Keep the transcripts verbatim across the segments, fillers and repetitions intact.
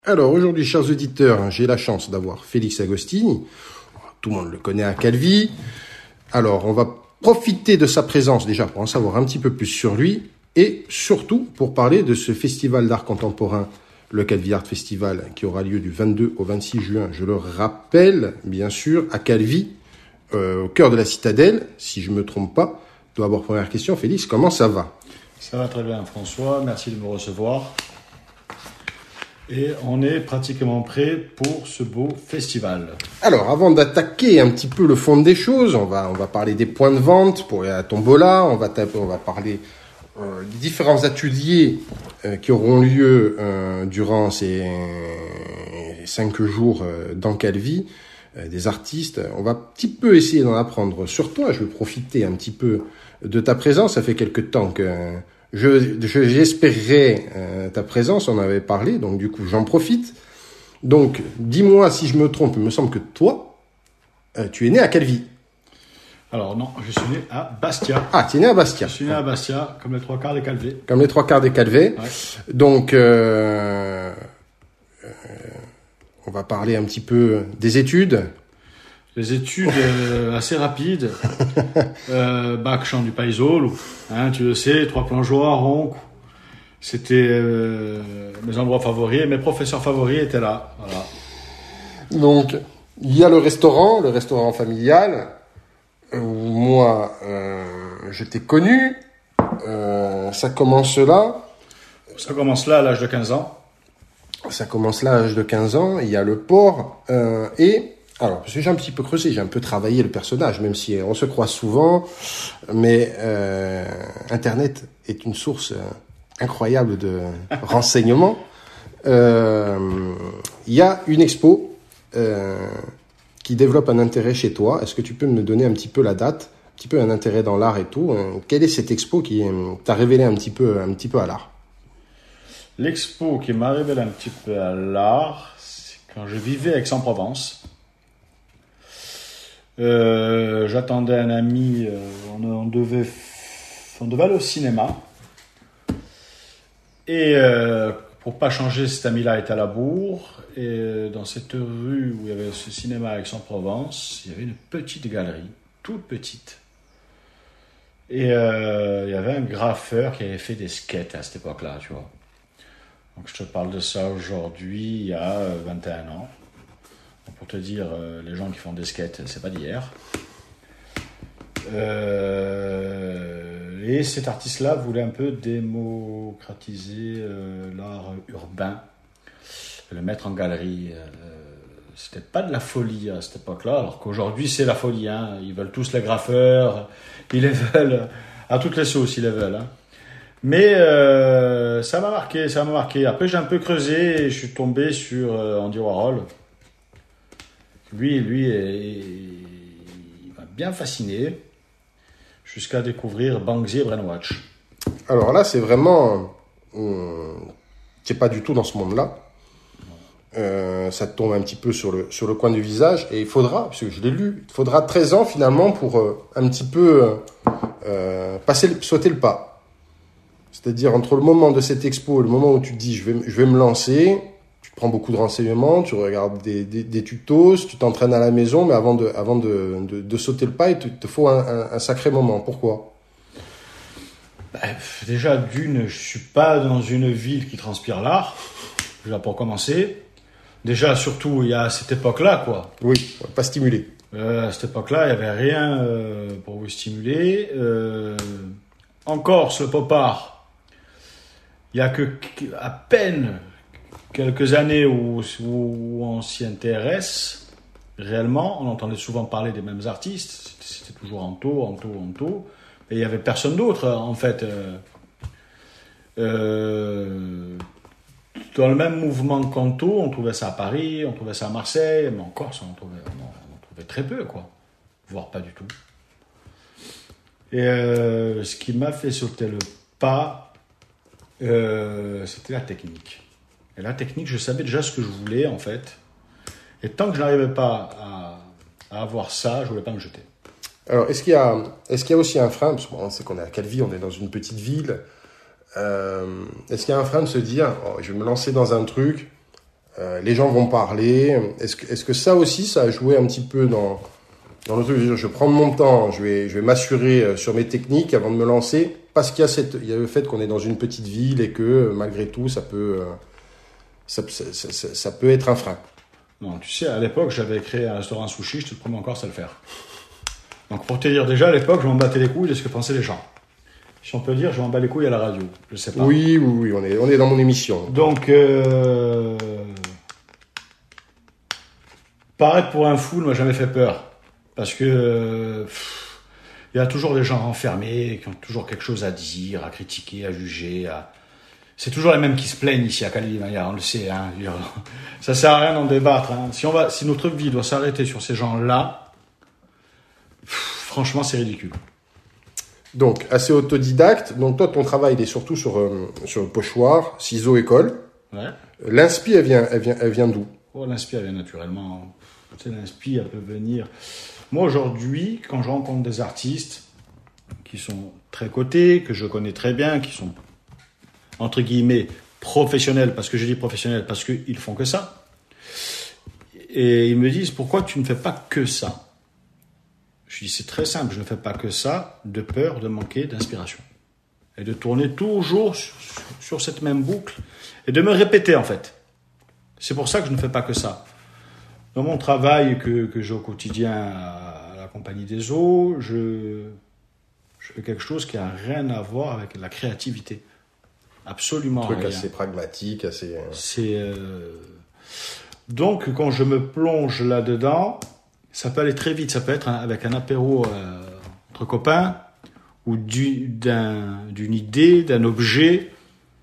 Alors aujourd'hui, chers auditeurs, j'ai la chance d'avoir Félix Agostini. Tout le monde le connaît à Calvi. Alors, on va profiter de sa présence déjà pour en savoir un petit peu plus sur lui et surtout pour parler de ce festival d'art contemporain, le Calvi Art Festival, qui aura lieu du vingt-deux au vingt-six juin. Je le rappelle, bien sûr, à Calvi, euh, au cœur de la citadelle, si je me trompe pas. D'abord, première question, Félix, comment ça va? Ça va très bien, François. Merci de me recevoir. Et on est pratiquement prêt pour ce beau festival. Alors, avant d'attaquer un petit peu le fond des choses, on va, on va parler des points de vente pour la tombola, on va, taper, on va parler euh, des différents ateliers euh, qui auront lieu euh, durant ces euh, cinq jours euh, dans Calvi, euh, des artistes. On va un petit peu essayer d'en apprendre sur toi. Je vais profiter un petit peu de ta présence. Ça fait quelque temps que... Je, je, j'espérais euh, ta présence, on en avait parlé, donc du coup j'en profite. Donc dis-moi si je me trompe, il me semble que toi, euh, tu es né à Calvi. Alors non, je suis né à Bastia. Ah, tu es né à Bastia. Je suis né à Bastia, comme les trois quarts des Calvés. Comme les trois quarts des Calvés. Ouais. Donc euh, euh, on va parler un petit peu des études. Les études euh, assez rapides, euh, bac chant du Païsol, hein, tu le sais, trois plongeoires, ronc. C'était euh, mes endroits favoris et mes professeurs favoris étaient là. Voilà. Donc il y a le restaurant, le restaurant familial. Où moi, euh, je t'ai connu. Euh, ça commence là. Ça commence là à l'âge de quinze ans. Ça commence là à l'âge de quinze ans. Il y a le port euh, et alors, parce que j'ai un petit peu creusé, j'ai un peu travaillé le personnage, même si on se croise souvent, mais euh, Internet est une source incroyable de renseignements. Euh, il y a une expo euh, qui développe un intérêt chez toi. Est-ce que tu peux me donner un petit peu la date, un petit peu un intérêt dans l'art et tout? Quelle est cette expo qui t'a révélé un petit peu, un petit peu à l'art? L'expo qui m'a révélé un petit peu à l'art, c'est quand je vivais à Aix-en-Provence. Euh, j'attendais un ami, euh, on, on, devait, on devait aller au cinéma. Et euh, pour pas changer, cet ami-là était à la bourre. Et dans cette rue où il y avait ce cinéma à Aix-en-Provence, il y avait une petite galerie, toute petite. Et euh, il y avait un graffeur qui avait fait des skates à cette époque-là, tu vois. Donc je te parle de ça aujourd'hui, il y a vingt et un ans. Pour te dire, euh, les gens qui font des skates, c'est pas d'hier. Euh, et cet artiste-là voulait un peu démocratiser euh, l'art urbain, le mettre en galerie. Euh, c'était pas de la folie à cette époque-là, alors qu'aujourd'hui c'est la folie. Hein. Ils veulent tous les graffeurs, ils les veulent à toutes les sauces, ils les veulent. Hein. Mais euh, ça m'a marqué, ça m'a marqué. Après j'ai un peu creusé et je suis tombé sur euh, Andy Warhol. Lui, lui, il m'a bien fasciné jusqu'à découvrir Banksy et Brainwatch. Alors là, c'est vraiment... Hum, tu n'es pas du tout dans ce monde-là. Euh, ça te tombe un petit peu sur le, sur le coin du visage. Et il faudra, parce que je l'ai lu, il faudra treize ans finalement pour euh, un petit peu euh, passer, sauter le pas. C'est-à-dire entre le moment de cette expo et le moment où tu te dis je vais, je vais me lancer... Tu prends beaucoup de renseignements, tu regardes des, des, des tutos, tu t'entraînes à la maison, mais avant de, avant de, de, de sauter le pas, il te, te faut un, un, un sacré moment. Pourquoi? Bah, déjà, d'une, je suis pas dans une ville qui transpire l'art, déjà pour commencer. Déjà, surtout, il y a cette époque-là, quoi. Oui, pas stimulé. Euh, à cette époque-là, il n'y avait rien euh, pour vous stimuler. Euh, en Corse, le pop art, il y a que à peine... quelques années où, où on s'y intéresse réellement, on entendait souvent parler des mêmes artistes, c'était toujours Anto, Anto, Anto, et il n'y avait personne d'autre en fait. Euh, euh, dans le même mouvement qu'Anto, on trouvait ça à Paris, on trouvait ça à Marseille, mais en Corse on en trouvait, on en trouvait très peu, quoi, voire pas du tout. Et euh, ce qui m'a fait sauter le pas, euh, c'était la technique. Et la technique, je savais déjà ce que je voulais, en fait. Et tant que je n'arrivais pas à, à avoir ça, je ne voulais pas me jeter. Alors, est-ce qu'il y a, est-ce qu'il y a aussi un frein, parce qu'on sait qu'on est à Calvi, on est dans une petite ville, euh, est-ce qu'il y a un frein de se dire, oh, je vais me lancer dans un truc, euh, les gens vont parler. Est-ce que, est-ce que ça aussi, ça a joué un petit peu dans, dans le truc? Je, je vais prendre mon temps, je vais, je vais m'assurer sur mes techniques avant de me lancer, parce qu'il y a cette, il y a le fait qu'on est dans une petite ville et que malgré tout, ça peut, ça, ça, ça, ça, ça peut être un frein. Non, tu sais, à l'époque, j'avais créé un restaurant sushi, je te promets encore, ça le faire. Donc, pour te dire, déjà, à l'époque, je m'en battais les couilles de ce que pensaient les gens. Si on peut dire, je m'en bats les couilles à la radio, je sais pas. Oui, oui, oui, on est, on est dans mon émission. Donc, euh... paraître pour un fou ne m'a jamais fait peur. Parce que, pff, il y a toujours des gens renfermés, qui ont toujours quelque chose à dire, à critiquer, à juger, à... C'est toujours les mêmes qui se plaignent ici à Calémania, on le sait. Hein. Ça sert à rien d'en débattre. Hein. Si, on va, si notre vie doit s'arrêter sur ces gens-là, pff, franchement, c'est ridicule. Donc, assez autodidacte. Donc, toi, ton travail, il est surtout sur, euh, sur le pochoir, ciseaux et colle. Ouais. L'inspi, elle vient, elle vient, elle vient d'où? Oh, l'inspi, elle vient naturellement. Tu sais, l'inspi, elle peut venir. Moi, aujourd'hui, quand je rencontre des artistes qui sont très cotés, que je connais très bien, qui sont entre guillemets, professionnels, parce que je dis professionnels, parce qu'ils font que ça. Et ils me disent, pourquoi tu ne fais pas que ça? Je dis, c'est très simple, je ne fais pas que ça, de peur de manquer d'inspiration. Et de tourner toujours sur, sur cette même boucle, et de me répéter, en fait. C'est pour ça que je ne fais pas que ça. Dans mon travail que, que j'ai au quotidien à la Compagnie des Eaux, je, je fais quelque chose qui n'a rien à voir avec la créativité. Absolument un truc rien. assez pragmatique, assez... C'est euh... Donc, quand je me plonge là-dedans, ça peut aller très vite. Ça peut être un, avec un apéro euh, entre copains, ou du, d'un, d'une idée, d'un objet.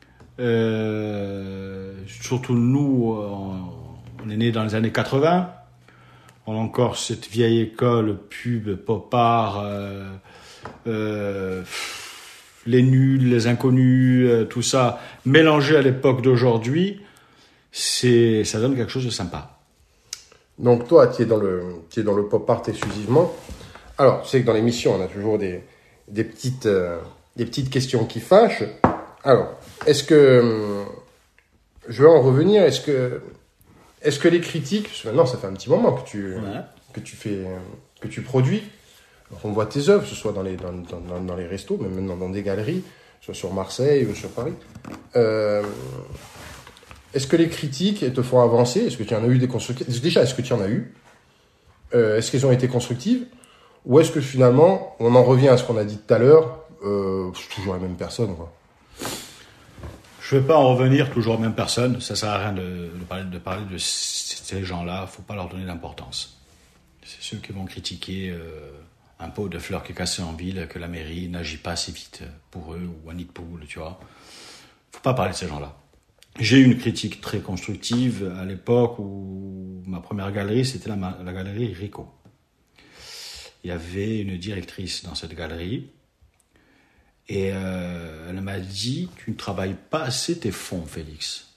Euh, surtout nous, on, on est nés dans les années quatre-vingts. On a encore cette vieille école pub, pop art... Euh, euh, les nuls, les inconnus, euh, tout ça, mélangé à l'époque d'aujourd'hui, c'est, ça donne quelque chose de sympa. Donc toi, tu es dans le, tu es dans le pop art exclusivement. Alors, tu sais que dans l'émission, on a toujours des, des petites, euh, des petites questions qui fâchent. Alors, est-ce que, euh, je vais en revenir, est-ce que, est-ce que les critiques, parce que maintenant, ça fait un petit moment que tu, ouais. que tu fais, que tu produis. Alors, on voit tes œuvres, que ce soit dans les, dans, dans, dans les restos, mais même dans des galeries, soit sur Marseille ou sur Paris. Euh, est-ce que les critiques te font avancer? Est-ce que tu en as eu des constructives? Déjà, est-ce que tu en as eu? euh, Est-ce qu'elles ont été constructives? Ou est-ce que finalement, on en revient à ce qu'on a dit tout à l'heure, euh, c'est toujours la même personne, quoi? Je ne vais pas en revenir toujours aux mêmes personnes. Ça ne sert à rien de, de, parler, de parler de ces gens-là. Il ne faut pas leur donner d'importance. C'est ceux qui vont critiquer... Euh... un pot de fleurs qui est cassé en ville, que la mairie n'agit pas assez vite pour eux, ou un nid de poule, tu vois. Faut pas parler de ces gens-là. J'ai eu une critique très constructive à l'époque où ma première galerie, c'était la, la galerie Rico. Il y avait une directrice dans cette galerie, et euh, elle m'a dit, tu ne travailles pas assez tes fonds, Félix.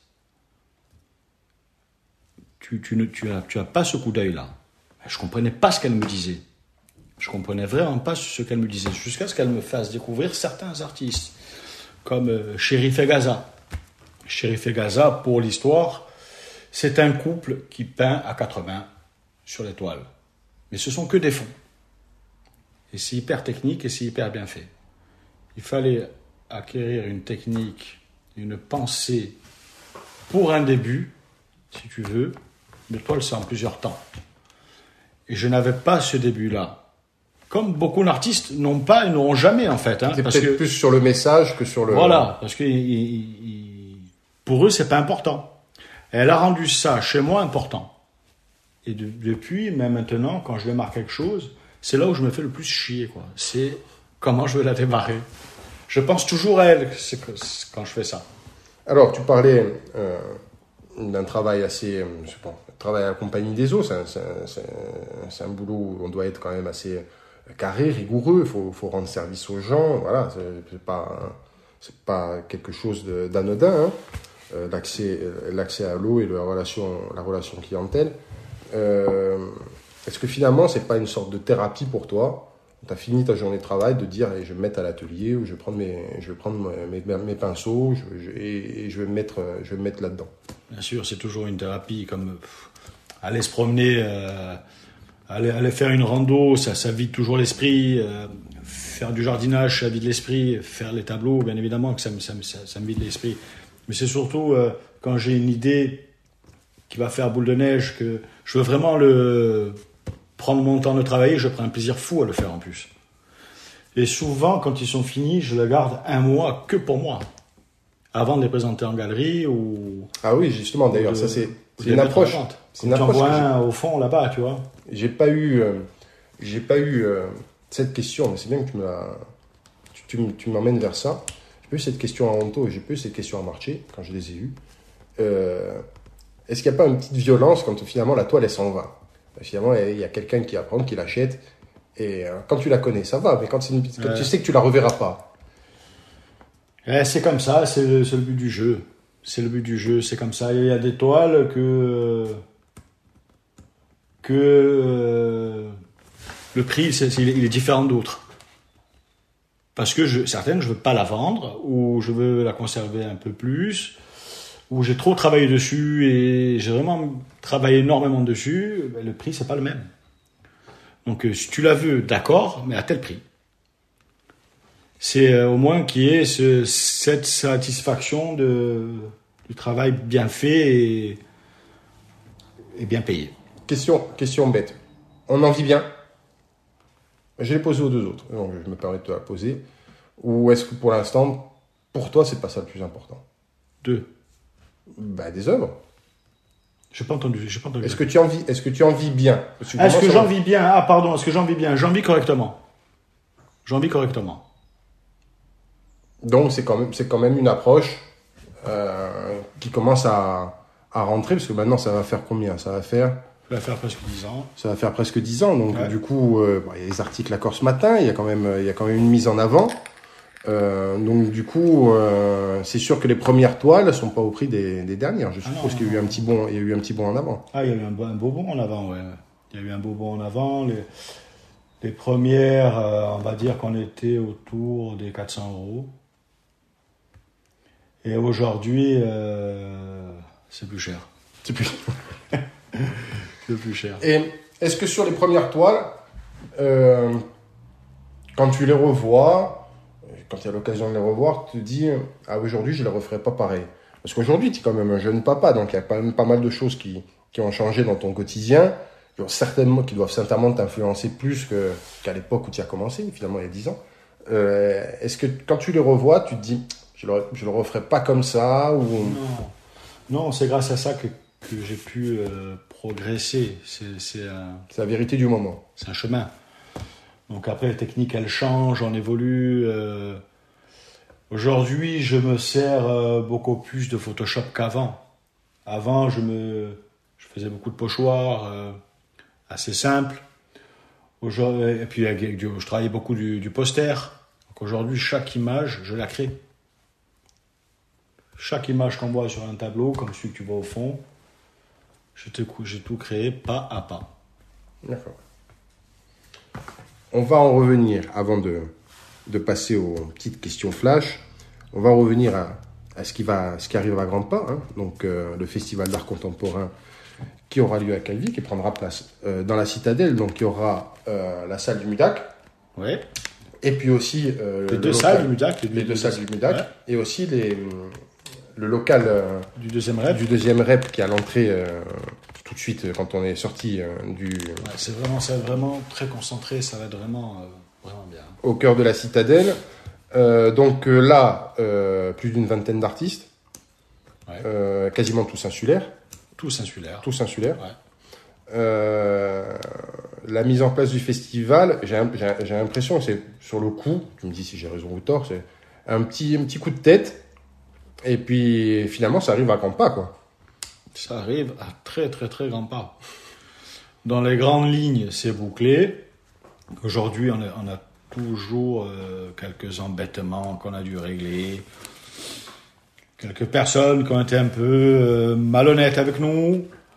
Tu, tu, ne, tu, as, tu as pas ce coup d'œil-là. Je comprenais pas ce qu'elle me disait. Je comprenais vraiment pas ce qu'elle me disait, jusqu'à ce qu'elle me fasse découvrir certains artistes, comme euh, Chérif et Gaza. Chérif et Gaza, pour l'histoire, c'est un couple qui peint à quatre mains sur les toiles. Mais ce sont que des fonds. Et c'est hyper technique et c'est hyper bien fait. Il fallait acquérir une technique, une pensée pour un début, si tu veux. Les toiles, c'est en plusieurs temps. Et je n'avais pas ce début-là. Comme beaucoup d'artistes n'ont pas et n'auront jamais, en fait. Hein, c'est peut-être que, plus sur le message que sur le... Voilà, parce que il, il, pour eux, c'est pas important. Et elle a rendu ça, chez moi, important. Et de, depuis, même maintenant, quand je démarre quelque chose, c'est là où je me fais le plus chier, quoi. C'est comment je vais la démarrer. Je pense toujours à elle c'est que, c'est quand je fais ça. Alors, tu parlais euh, d'un travail assez... Je sais pas, travail à la Compagnie des Eaux, c'est un, c'est, un, c'est, un, c'est un boulot où on doit être quand même assez... carré, rigoureux, il faut, faut rendre service aux gens, voilà, c'est, c'est pas, c'est pas quelque chose de, d'anodin, hein. euh, l'accès, l'accès à l'eau et la relation, la relation clientèle. Euh, est-ce que finalement, c'est pas une sorte de thérapie pour toi, tu as fini ta journée de travail, de dire allez, je vais me mettre à l'atelier ou je vais prendre mes, je vais prendre mes, mes, mes pinceaux je, je, et, et je vais me mettre, je vais me mettre là-dedans. Bien sûr, c'est toujours une thérapie, comme pff, aller se promener, euh, aller, aller faire une rando, ça, ça vide toujours l'esprit. Euh, faire du jardinage, ça vide l'esprit. Faire les tableaux, bien évidemment, que ça, me- ça, me- ça, ça me vide l'esprit. Mais c'est surtout euh, quand j'ai une idée qui va faire boule de neige, que je veux vraiment le prendre mon temps de travailler, je prends un plaisir fou à le faire en plus. Et souvent, quand ils sont finis, je le garde un mois que pour moi, avant de les présenter en galerie ou. Ah oui, justement, d'ailleurs, de- ça c'est, ou c'est de une les mettre en approche. vente. C'est Comme une tu en approche vois que j'ai- un au fond là-bas, tu vois. J'ai pas eu, euh, j'ai pas eu euh, cette question, mais c'est bien que tu me la, tu, tu, m- tu m'emmènes vers ça. J'ai pas eu cette question à Honto et j'ai pas eu cette question à Marché quand je les ai eues. Euh, est-ce qu'il n'y a pas une petite violence quand finalement la toile elle s'en va? Finalement, il y a quelqu'un qui la prend, qui l'achète et euh, quand tu la connais, ça va, mais quand, c'est une, quand Ouais. tu sais que tu la reverras pas. Eh, c'est comme ça, c'est le, c'est le but du jeu. C'est le but du jeu, c'est comme ça. Il y a des toiles que. que. euh, le prix, c'est, c'est- il est différent d'autres. Parce que je, certaines, je veux pas la vendre, ou je veux la conserver un peu plus, ou j'ai trop travaillé dessus et j'ai vraiment travaillé énormément dessus, ben, le prix, c'est pas le même. Donc, euh, si tu la veux, d'accord, mais à tel prix. C'est euh, au moins qu'il y ait ce- cette satisfaction de, du travail bien fait et, et bien payé. Question, question bête. On en vit bien? Je l'ai posé aux deux autres, donc je me permets de te la poser. Ou est-ce que pour l'instant, pour toi, c'est pas ça le plus important? Deux. Bah, des œuvres. J'ai pas entendu. J'ai pas entendu. Est-ce que tu en vis, est-ce que tu en vis bien? Parce tu Ah, est-ce que commences à- j'en vis bien? Ah, pardon, est-ce que j'en vis bien? J'en vis correctement. J'en vis correctement. Donc c'est quand même, c'est quand même une approche euh, qui commence à, à rentrer parce que maintenant ça va faire combien? Ça va faire, Je vais faire presque dix ans. ça va faire presque dix ans. Donc Ouais. du coup, euh, bon, il y a les articles Accord ce matin, il y a quand même, il y a quand même une mise en avant. Euh, donc du coup, euh, c'est sûr que les premières toiles ne sont pas au prix des, des dernières. Je Ah non, suppose non, qu'il y a eu un petit bond, il y a eu un petit bond en avant. Ah, il y a eu un, beau- un beau bond en avant, ouais. Il y a eu un beau bond en avant. Les, les premières, euh, on va dire qu'on était autour des quatre cents euros. Et aujourd'hui, euh, c'est plus cher. C'est plus. C'est plus cher. Et est-ce que sur les premières toiles, euh, quand tu les revois, quand tu as l'occasion de les revoir, tu te dis ah aujourd'hui je les referai pas pareil. Parce qu'aujourd'hui tu es quand même un jeune papa, donc il y a quand même pas mal de choses qui, qui ont changé dans ton quotidien, qui, ont certainement, qui doivent certainement t'influencer plus que, qu'à l'époque où tu as commencé, finalement il y a dix ans. Euh, est-ce que quand tu les revois, tu te dis je le, je le referai pas comme ça ou... Non, non, c'est grâce à ça que, que j'ai pu euh, progresser. C'est, c'est, un, C'est la vérité du moment. c'est un chemin. Donc après, les techniques, elles changent, on évolue. euh. Aujourd'hui, je me sers euh, beaucoup plus de Photoshop qu'avant. Avant, je me, je faisais beaucoup de pochoirs, euh, assez simples. Aujourd'hui, et puis, avec du- je travaillais beaucoup du, du poster. Donc aujourd'hui, chaque image, je la crée. Chaque image qu'on voit sur un tableau, comme celui que tu vois au fond, j'ai tout, j'ai tout créé pas à pas. D'accord. On va en revenir, avant de, de passer aux petites questions flash, on va revenir à, à ce, qui va, ce qui arrive à grands pas, hein. Donc euh, le Festival d'art contemporain qui aura lieu à Calvi, qui prendra place euh, dans la Citadelle. Donc il y aura euh, la salle du MUDAC, Ouais. et puis aussi euh, Les le deux local- salles du MUDAC. les deux salles du MUDAC, Ouais. et aussi les, le local euh, Du deuxième rêve. du deuxième rep qui est à l'entrée euh, tout de suite euh, quand on est sorti euh, du... Ouais, c'est vraiment, ça va être vraiment très concentré, ça va être vraiment, euh, vraiment bien. au cœur de la Citadelle. Euh, donc euh, là, euh, plus d'une vingtaine d'artistes, Ouais. euh, quasiment tous insulaires, Tous insulaires. tous insulaires. Ouais. Euh, la mise en place du festival, j'ai, j'ai, j'ai l'impression, c'est sur le coup, tu me dis si j'ai raison ou tort, c'est un petit, un petit coup de tête, et puis finalement ça arrive à grands pas, quoi. Ça arrive à très très très grands pas. Dans les grandes lignes, c'est bouclé. Aujourd'hui, on a, on a toujours euh, quelques embêtements qu'on a dû régler. Quelques personnes qui ont été un peu euh, malhonnêtes avec nous.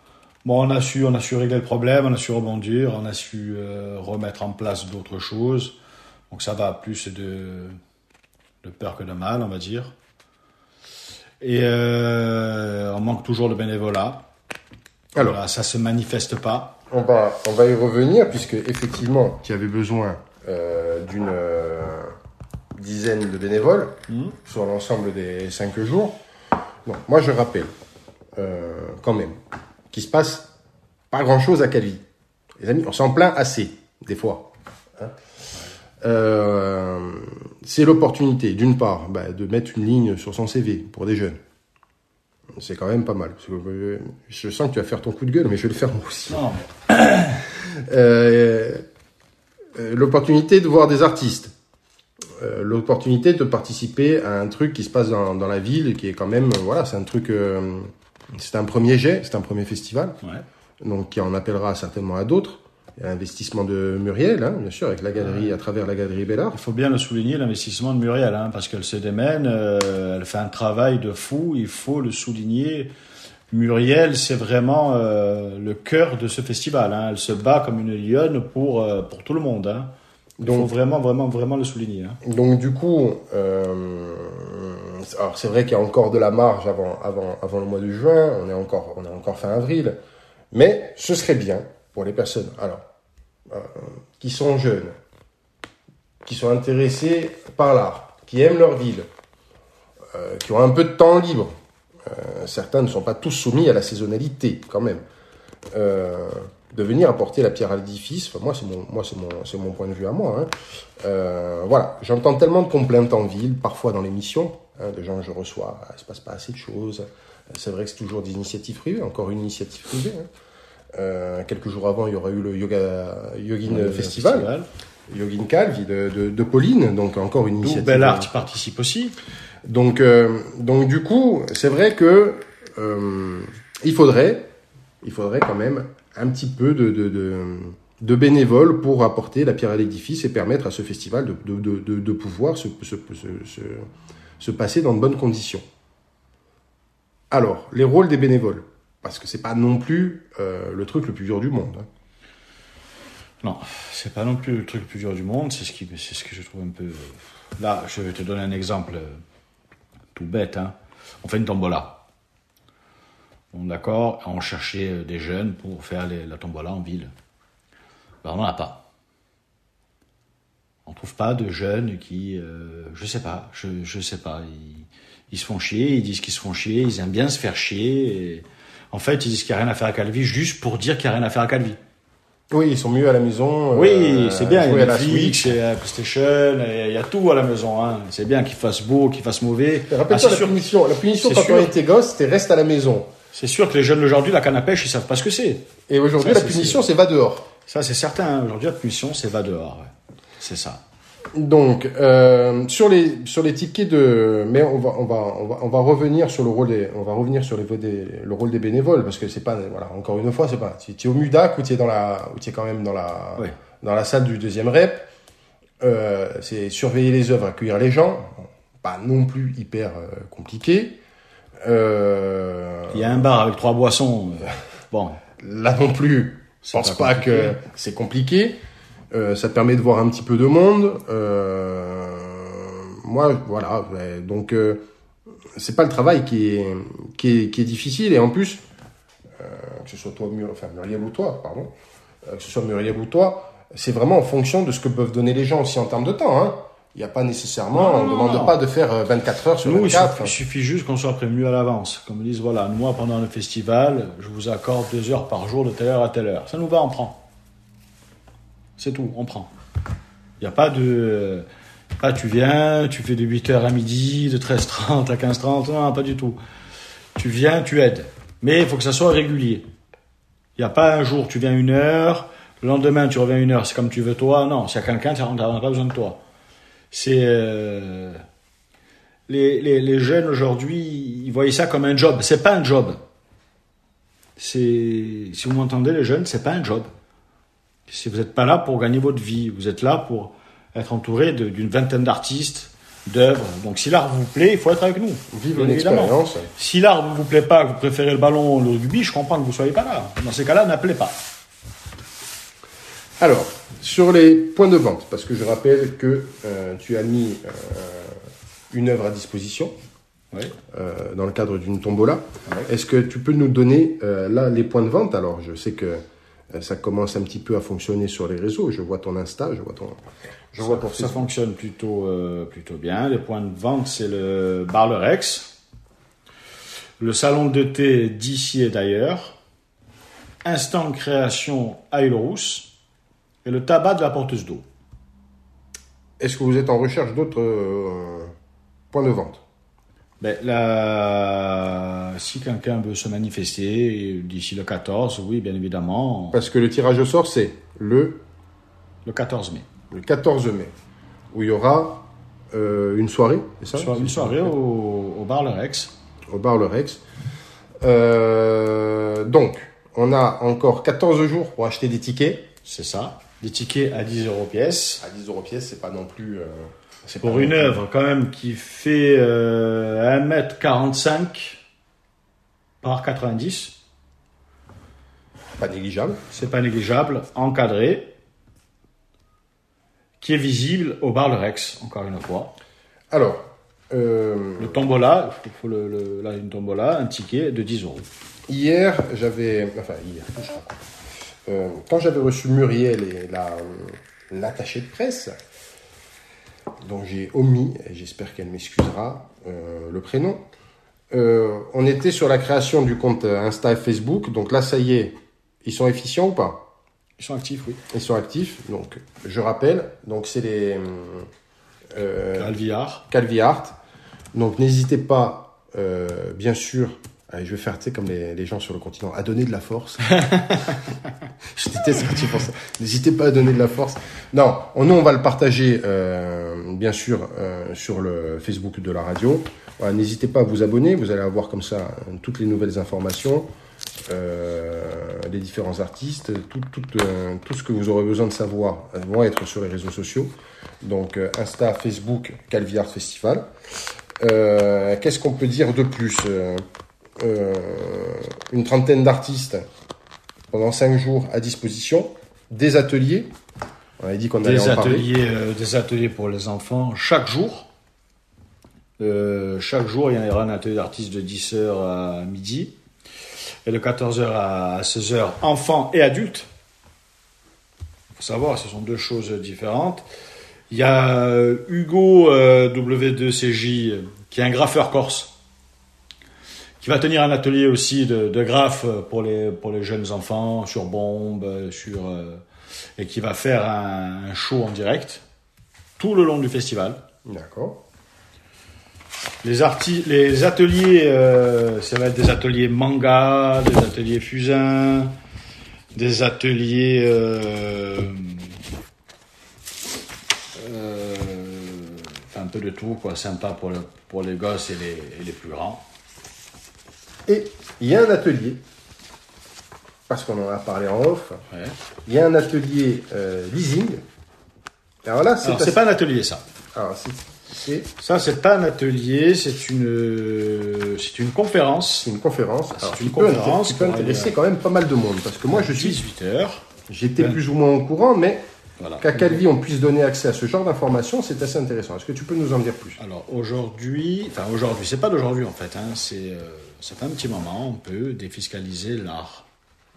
Bon, on a su, on a su régler le problème, on a su rebondir, on a su euh, remettre en place d'autres choses. Donc ça va, plus de, de peur que de mal, on va dire. Et euh, on manque toujours de bénévolat. Alors, voilà, ça se manifeste pas. On va, on va y revenir, puisque effectivement, tu avais besoin euh, d'une euh, dizaine de bénévoles mmh. sur l'ensemble des cinq jours. Donc, moi, je rappelle euh, quand même qu'il se passe pas grand-chose à Calvi. Les amis, on s'en plaint assez, des fois. Hein euh, c'est l'opportunité, d'une part, bah, de mettre une ligne sur son C V pour des jeunes. C'est quand même pas mal. Je sens que tu vas faire ton coup de gueule, mais je vais le faire moi aussi. Non. euh, l'opportunité de voir des artistes. Euh, l'opportunité de participer à un truc qui se passe dans, dans la ville, qui est quand même, voilà, c'est un truc, euh, c'est un premier jet, c'est un premier festival. Ouais. Donc, qui en appellera certainement à d'autres. Il y a l'investissement de Muriel, hein, bien sûr, avec la galerie, ouais. à travers la galerie Bellart. Il faut bien le souligner, l'investissement de Muriel, hein, parce qu'elle se démène, euh, elle fait un travail de fou, il faut le souligner. Muriel, c'est vraiment euh, le cœur de ce festival. Hein. Elle se bat comme une lionne pour, euh, pour tout le monde. Hein. Il donc, faut vraiment, vraiment, vraiment le souligner. Hein. Donc, du coup, euh, alors c'est vrai qu'il y a encore de la marge avant, avant, avant le mois de juin, on est encore, on est encore fin avril, mais ce serait bien pour les personnes alors, euh, qui sont jeunes, qui sont intéressés par l'art, qui aiment leur ville, euh, qui ont un peu de temps libre. Euh, certains ne sont pas tous soumis à la saisonnalité, quand même. Euh, de venir apporter la pierre à l'édifice, enfin, moi, c'est mon, moi, c'est mon, c'est mon point de vue à moi. Hein. Euh, voilà, j'entends tellement de complaintes en ville, parfois dans l'émission, hein, de gens que je reçois, ah, il ne se passe pas assez de choses. C'est vrai que c'est toujours des initiatives privées, encore une initiative privée. Hein. Euh, quelques jours avant, il y aura eu le Yoga Yogin le Festival, festival. Yogin Calvi de, de, de Pauline, donc encore une initiative. Bellart qui participe aussi. Donc, euh, donc du coup, c'est vrai que euh, il faudrait, il faudrait quand même un petit peu de, de, de, de bénévoles pour apporter la pierre à l'édifice et permettre à ce festival de, de, de, de, de pouvoir se, se, se, se, se passer dans de bonnes conditions. Alors, les rôles des bénévoles. Parce que c'est pas non plus euh, le truc le plus dur du monde. Hein. Non, c'est pas non plus le truc le plus dur du monde. C'est ce qui, c'est ce que je trouve un peu. Là, je vais te donner un exemple tout bête. Hein. On fait une tombola. Bon, d'accord. On cherchait des jeunes pour faire les, la tombola en ville. Ben, on n'en a pas. On trouve pas de jeunes qui, euh, je sais pas, je, je sais pas. Ils, ils se font chier. Ils disent qu'ils se font chier. Ils aiment bien se faire chier. Et... En fait, ils disent qu'il n'y a rien à faire à Calvi juste pour dire qu'il n'y a rien à faire à Calvi. Oui, ils sont mieux à la maison. Oui, euh, c'est bien. Il y a Netflix, il y a PlayStation, il y a tout à la maison. Hein. C'est bien qu'il fasse beau, qu'il fasse mauvais. Rappelle-toi ah, la punition. La punition quand sûr. on était gosse, c'était reste à la maison. C'est sûr que les jeunes d'aujourd'hui, la canne à pêche, ils savent pas ce que c'est. Et aujourd'hui, ça, la punition, c'est... c'est va dehors. Ça, c'est certain. Aujourd'hui, la punition, c'est va dehors. Ouais. C'est ça. Donc euh, sur les sur les tickets de, mais on va on va on va on va revenir sur le rôle des on va revenir sur les des, le rôle des bénévoles parce que c'est pas voilà encore une fois c'est pas tu es au MUDAC ou tu es dans la ou tu es quand même dans la oui. dans la salle du deuxième rep, euh, c'est surveiller les œuvres, accueillir les gens, pas non plus hyper euh, compliqué. Euh, Il y a un bar avec trois boissons. Euh, bon, là non plus, je pense pas, pas que c'est compliqué. Euh, ça te permet de voir un petit peu de monde. Euh, moi, voilà. Donc, euh, c'est pas le travail qui est qui est, qui est difficile. Et en plus, euh, que ce soit toi, Mur... enfin Muriel ou toi, pardon, euh, que ce soit Muriel ou toi, c'est vraiment en fonction de ce que peuvent donner les gens aussi en termes de temps. Hein. Il n'y a pas nécessairement, non, on ne demande non. pas de faire vingt-quatre heures sur Nous, vingt-quatre. Il suffit juste qu'on soit prévenu à l'avance. Comme ils disent, voilà, moi pendant le festival, je vous accorde deux heures par jour de telle heure à telle heure. Ça nous va, on prend. C'est tout, on prend. Il n'y a pas de... Ah, tu viens, tu fais de huit heures à midi, de treize heures trente à quinze heures trente, non, pas du tout. Tu viens, tu aides. Mais il faut que ça soit régulier. Il n'y a pas un jour, tu viens une heure, le lendemain, tu reviens une heure, c'est comme tu veux toi. Non, s'il y a quelqu'un, tu n'as pas besoin de toi. C'est... Euh... Les, les, les jeunes, aujourd'hui, ils voyaient ça comme un job. C'est pas un job. C'est... Si vous m'entendez, les jeunes, c'est pas un job. Si vous n'êtes pas là pour gagner votre vie, vous êtes là pour être entouré de, d'une vingtaine d'artistes d'œuvres. Donc si l'art vous plaît, il faut être avec nous. Vive l'expérience. Si l'art ne vous plaît pas, que vous préférez le ballon ou le rugby, je comprends que vous ne soyez pas là. Dans ces cas-là, n'appelez pas. Alors, sur les points de vente, parce que je rappelle que euh, tu as mis euh, une œuvre à disposition Oui. euh, dans le cadre d'une tombola. Oui. Est-ce que tu peux nous donner euh, là les points de vente? Alors, je sais que euh, ça commence un petit peu à fonctionner sur les réseaux. Je vois ton Insta, je vois ton... Je Ça, vois ton ça Facebook. fonctionne plutôt, euh, plutôt bien. Les points de vente, c'est le bar Le Rex, le salon de thé d'ici et d'ailleurs, Instant Création à Île-Rousse et le tabac de la porteuse d'eau. Est-ce que vous êtes en recherche d'autres euh, points de vente? Ben, là, si quelqu'un veut se manifester d'ici le quatorze, oui, bien évidemment, Parce que le tirage au sort, c'est le, le quatorze mai. le quatorze mai, où il y aura euh, une soirée, c'est ça? Soit une soirée au, au bar Le Rex. Au bar Le Rex. Euh, donc, on a encore quatorze jours pour acheter des tickets. C'est ça. Des tickets à dix euros pièce. À dix euros pièce, c'est pas non plus... Euh, c'est Pour pas une non plus- œuvre quand même qui fait euh, un mètre quarante-cinq par quatre-vingt-dix. Pas négligeable. C'est pas négligeable, encadré, qui est visible au bar Le Rex, encore une fois. Alors, euh, Le tombola, il faut, faut le, le- là une tombola, un ticket de dix euros. hier, j'avais... Enfin, hier, que je raconte. Euh, quand j'avais reçu Muriel et la, l'attachée de presse, dont j'ai omis, et j'espère qu'elle m'excusera, euh, le prénom, euh, on était sur la création du compte Insta et Facebook. Donc là, ça y est, ils sont efficients ou pas? Ils sont actifs, oui. Ils sont actifs. Donc, je rappelle, donc c'est les euh, Alviar. Calvi Art. Donc, n'hésitez pas, euh, bien sûr, allez, je vais faire, tu sais, comme les, les gens sur le continent, à donner de la force. Je déteste quand tu penses ça. N'hésitez pas à donner de la force. Non, on- nous, on va le partager, euh, bien sûr, euh, sur le Facebook de la radio. Voilà, n'hésitez pas à vous abonner. Vous allez avoir comme ça euh, toutes les nouvelles informations, euh, les différents artistes, tout, tout, euh, tout ce que vous aurez besoin de savoir euh, vont être sur les réseaux sociaux. Donc, euh, Insta, Facebook, Calvi Art Festival. Euh, qu'est-ce qu'on peut dire de plus? Euh, euh, une trentaine d'artistes pendant cinq jours à disposition, des ateliers. On avait dit qu'on allait Des en parler. ateliers, euh, des ateliers pour les enfants chaque jour. Euh, chaque jour, il y aura un atelier d'artistes de dix heures à midi. Et de quatorze heures à seize heures, enfants et adultes. Il faut savoir, ce sont deux choses différentes. Il y a euh, Hugo euh, W deux C J, euh, qui est un graffeur corse, qui va tenir un atelier aussi de, de graphe pour les, pour les jeunes enfants, sur bombe, sur, euh, et qui va faire un, un show en direct tout le long du festival. D'accord. Les, arti- les ateliers, euh, ça va être des ateliers manga, des ateliers fusain, des ateliers... Euh, euh, enfin, un peu de tout, quoi, sympa pour, le, pour les gosses et les, et les plus grands. Et il y a un atelier, parce qu'on en a parlé en off, Ouais. il y a un atelier euh, leasing. Alors là, c'est Alors, assez- c'est pas un atelier, ça. Alors, c'est, c'est, Ça, c'est pas un atelier, c'est une, euh, c'est une conférence. c'est une conférence. C'est Alors, une qui peut, conférence qui peut pour intéresser aller- quand même pas mal de monde, parce que moi, je suis, dix-huit heures. j'étais Ouais. plus ou moins au courant, mais Voilà. qu'à Calvi, on puisse donner accès à ce genre d'informations, c'est assez intéressant. Est-ce que tu peux nous en dire plus? Alors aujourd'hui, enfin aujourd'hui, c'est pas d'aujourd'hui en fait, hein, c'est, euh, ça fait un petit moment, on peut défiscaliser l'art.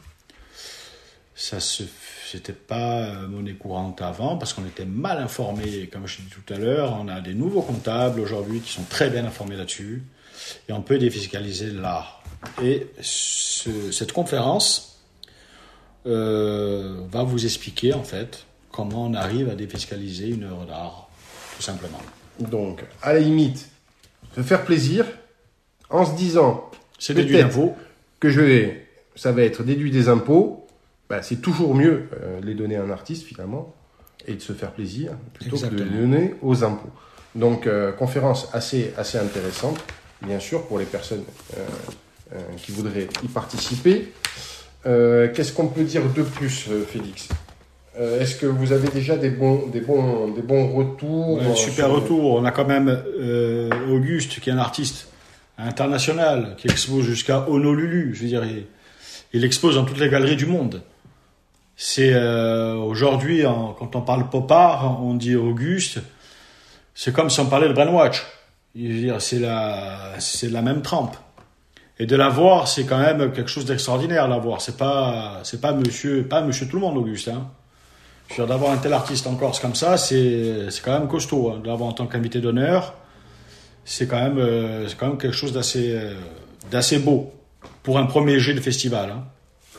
Ça se, c'était pas euh, monnaie courante avant parce qu'on était mal informé. Comme je l'ai dit tout à l'heure, on a des nouveaux comptables aujourd'hui qui sont très bien informés là-dessus et on peut défiscaliser l'art. Et ce- cette conférence euh, va vous expliquer en fait comment on arrive à défiscaliser une œuvre d'art, tout simplement. Donc, à la limite, se faire plaisir en se disant C'est déduit peut-être d'impôt. que je vais, ça va être déduit des impôts. Bah, c'est toujours mieux euh, de les donner à un artiste finalement et de se faire plaisir plutôt Exactement. que de les donner aux impôts. Donc, euh, conférence assez, assez intéressante, bien sûr, pour les personnes euh, euh, qui voudraient y participer. Euh, qu'est-ce qu'on peut dire de plus, euh, Félix? Euh, est-ce que vous avez déjà des bons, des bons, des bons retours? Ouais, super sur... retour. On a quand même euh, Auguste, qui est un artiste international, qui expose jusqu'à Honolulu. Je veux dire, il, il expose dans toutes les galeries du monde. C'est euh, aujourd'hui, en, quand on parle pop art, on dit Auguste. C'est comme si on parlait de Brainwatch. Je veux dire, c'est la, c'est la même trempe. Et de la voir, c'est quand même quelque chose d'extraordinaire, la voir. C'est pas, c'est pas monsieur, pas monsieur tout le monde, Auguste, hein. Je veux dire, d'avoir un tel artiste en Corse comme ça, c'est, c'est quand même costaud, hein. De l'avoir en tant qu'invité d'honneur, c'est quand même, euh, c'est quand même quelque chose d'assez, euh, d'assez beau pour un premier jet de festival, hein.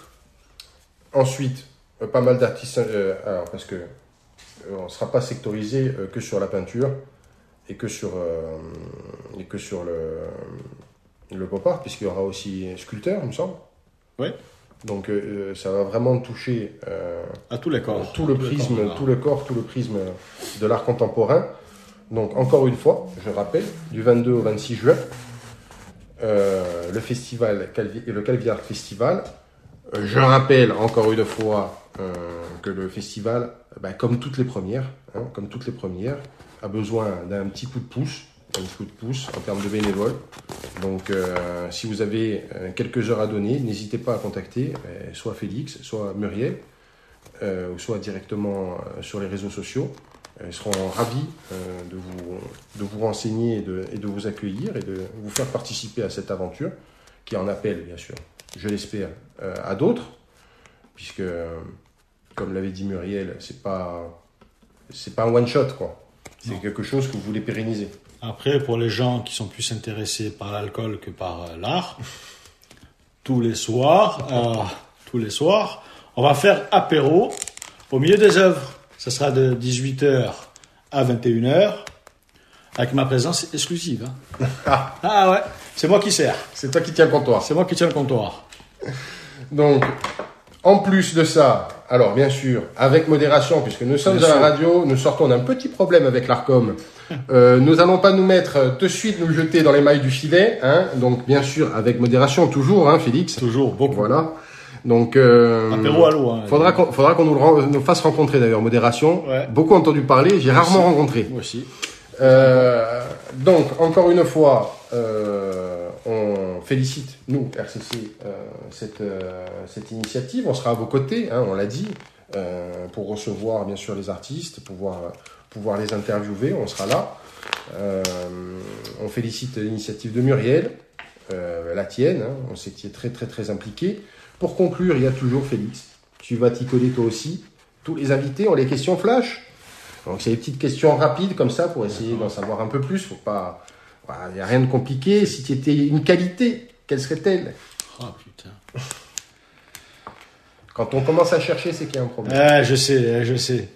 Ensuite, euh, pas mal d'artistes, euh, alors parce que euh, on ne sera pas sectorisé euh, que sur la peinture et que sur, euh, et que sur le, le pop art, puisqu'il y aura aussi sculpteur, il me semble. Oui. Donc euh, ça va vraiment toucher euh, à tous les corps, tout le prisme, corps, tout le corps, tout le prisme de l'art contemporain. Donc encore une fois, je rappelle, du vingt-deux au vingt-six juin, euh, le festival Calvi, le Calvi Art Festival. Euh, je rappelle encore une fois euh, que le festival, ben, comme toutes les premières, hein, comme toutes les premières, a besoin d'un petit coup de pouce. Un coup de pouce en termes de bénévoles. Donc, euh, si vous avez euh, quelques heures à donner, n'hésitez pas à contacter euh, soit Félix, soit Muriel, euh, ou soit directement euh, sur les réseaux sociaux. Euh, ils seront ravis euh, de, vous, de vous renseigner et de, et de vous accueillir et de vous faire participer à cette aventure, qui en appelle, bien sûr, je l'espère, euh, à d'autres, puisque, euh, comme l'avait dit Muriel, c'est pas, c'est pas un one-shot, quoi. C'est non. Quelque chose que vous voulez pérenniser. Après, pour les gens qui sont plus intéressés par l'alcool que par euh, l'art, tous les soirs, euh, tous les soirs, on va faire apéro au milieu des œuvres. Ça sera de dix-huit heures à vingt et une heures, avec ma présence exclusive. Hein. Ah. ah ouais, c'est moi qui sers. C'est toi qui tiens le comptoir. C'est moi qui tiens le comptoir. Donc, en plus de ça, alors bien sûr, avec modération, puisque nous sommes bien à sûr. La radio, nous sortons d'un petit problème avec l'Arcom. Euh, nous allons pas nous mettre de suite nous jeter dans les mailles du filet, hein. Donc bien sûr avec modération toujours, hein, Félix. Toujours, beaucoup. Voilà. Donc euh, apéro à l'eau. Hein, faudra qu'on faudra qu'on nous, le, nous fasse rencontrer d'ailleurs modération. Ouais. Beaucoup entendu parler, j'ai Moi rarement aussi. rencontré. Moi aussi. Euh, donc encore une fois, euh, on félicite nous R C C euh, cette euh, cette initiative. On sera à vos côtés, hein, on l'a dit, euh, pour recevoir bien sûr les artistes, pouvoir pouvoir les interviewer, on sera là. Euh, on félicite l'initiative de Muriel, euh, la tienne, hein, on sait que tu es très très très impliqué. Pour conclure, il y a toujours Félix, tu vas t'y coller toi aussi. Tous les invités ont les questions flash. Donc c'est des petites questions rapides comme ça pour essayer d'en savoir un peu plus. Faut pas, il n'y a rien de compliqué. Si tu étais une qualité, quelle serait-elle? Oh putain. Quand on commence à chercher, c'est qu'il y a un problème. Ah, je sais, je sais.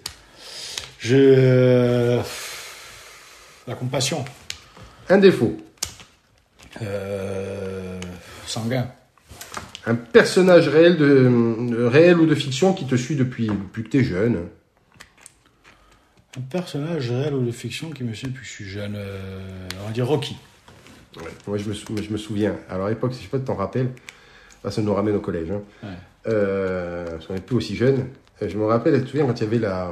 Je... La compassion. Un défaut. Euh... Sanguin. Un personnage réel, de, de, réel ou de fiction qui te suit depuis, depuis que tu es jeune. Un personnage réel ou de fiction qui me suit depuis que je suis jeune. Euh... On va dire Rocky. Ouais. Moi, je me, je me souviens. Alors, à l'époque, si je sais pas si tu t'en rappelles, là, ça nous ramène au collège. Hein. Ouais. Euh, parce qu'on n'est plus aussi jeune. Je me rappelle, tu te souviens, quand il y avait la...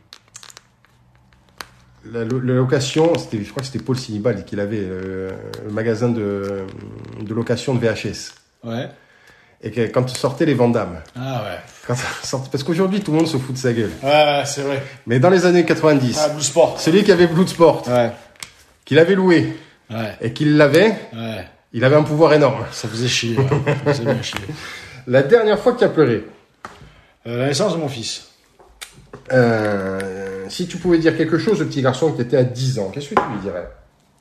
La, la location, c'était, je crois que c'était Paul Sinibald qui l'avait, euh, le magasin de, de location de V H S. Ouais. Et que, quand sortaient les Van Damme. Ah ouais. Quand sortait, parce qu'aujourd'hui, tout le monde se fout de sa gueule. Ouais, c'est vrai. Mais dans les années quatre-vingt-dix. Ah, Blue Sport. Celui qui avait Bloodsport. Ouais. Qu'il avait loué. Ouais. Et qu'il l'avait. Ouais. Il avait un pouvoir énorme. Ça faisait chier. Ouais. Ça faisait bien chier. La dernière fois que tu as pleuré. Euh, la naissance de mon fils. Euh, si tu pouvais dire quelque chose au petit garçon qui était à dix ans, qu'est-ce que tu lui dirais?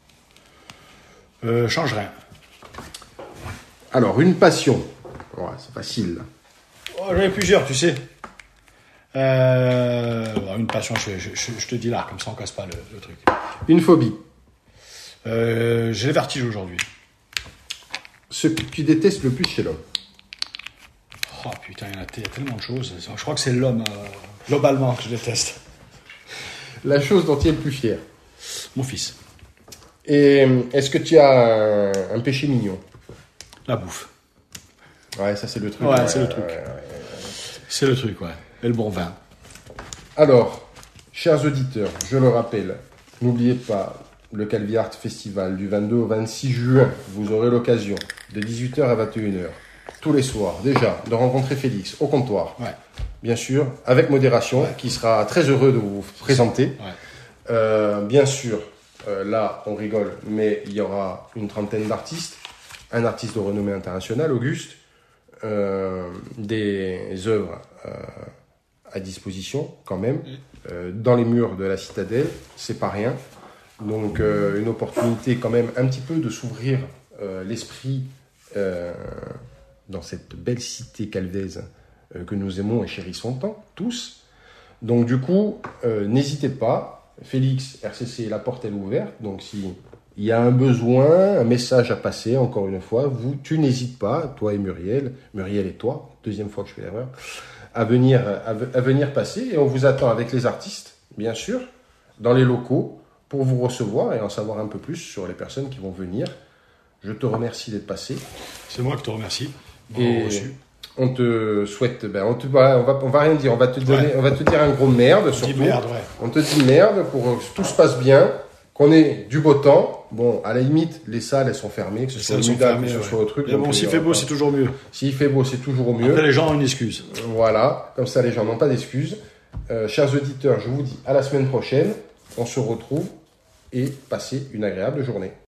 Euh, change rien. Alors, une passion. Ouais, c'est facile. Là. Oh, j'en ai plusieurs, tu sais. Euh, bon, une passion, je, je, je, je te dis là, comme ça on casse pas le, le truc. Une phobie. Euh, j'ai le vertige aujourd'hui. Ce que tu détestes le plus chez l'homme. Oh putain, il y, a, il y a tellement de choses. Je crois que c'est l'homme, euh, globalement, que je déteste. La chose dont tu es le plus fier. Mon fils. Et est-ce que tu as un, un péché mignon? La bouffe. Ouais, ça c'est le truc. Ouais, ouais c'est le truc. Ouais, ouais, ouais. C'est le truc, ouais. Et le bon vin. Alors, chers auditeurs, je le rappelle, n'oubliez pas le Calvi Art Festival du vingt-deux au vingt-six juin. Vous aurez l'occasion de dix-huit heures à vingt et une heures, tous les soirs, déjà, de rencontrer Félix au comptoir. Ouais. Bien sûr, avec modération, Ouais. qui sera très heureux de vous présenter. Ouais. Euh, bien sûr, euh, là, on rigole, mais il y aura une trentaine d'artistes, un artiste de renommée internationale, Auguste, euh, des œuvres euh, à disposition quand même, euh, dans les murs de la citadelle, c'est pas rien. Donc euh, une opportunité quand même un petit peu de s'ouvrir euh, l'esprit euh, dans cette belle cité calvaise euh, que nous aimons et chérissons tant, tous. Donc du coup, euh, n'hésitez pas, Félix, R C C, la porte est ouverte, donc si il y a un besoin, un message à passer, encore une fois, vous, tu n'hésites pas, toi et Muriel, Muriel et toi, deuxième fois que je fais l'erreur, à venir, à, à venir passer, et on vous attend avec les artistes, bien sûr, dans les locaux, pour vous recevoir et en savoir un peu plus sur les personnes qui vont venir. Je te remercie d'être passé. C'est moi qui te remercie. Bon Et reçu. on te souhaite, ben on te, on va, on va rien dire, on va te donner, Ouais. on va te dire un gros merde On dit surtout. merde, ouais. On te dit merde pour que tout se passe bien, qu'on ait du beau temps. Bon, à la limite, les salles elles sont fermées, que ce Les soit salles au sont Mudac, fermées, que ce ouais. soit au truc. Mais bon, donc, s'il euh, fait beau, c'est toujours mieux. S'il fait beau, c'est toujours au mieux. Après, les gens ont une excuse. Voilà, comme ça les gens n'ont pas d'excuses. Euh, chers auditeurs, je vous dis à la semaine prochaine. On se retrouve et passez une agréable journée.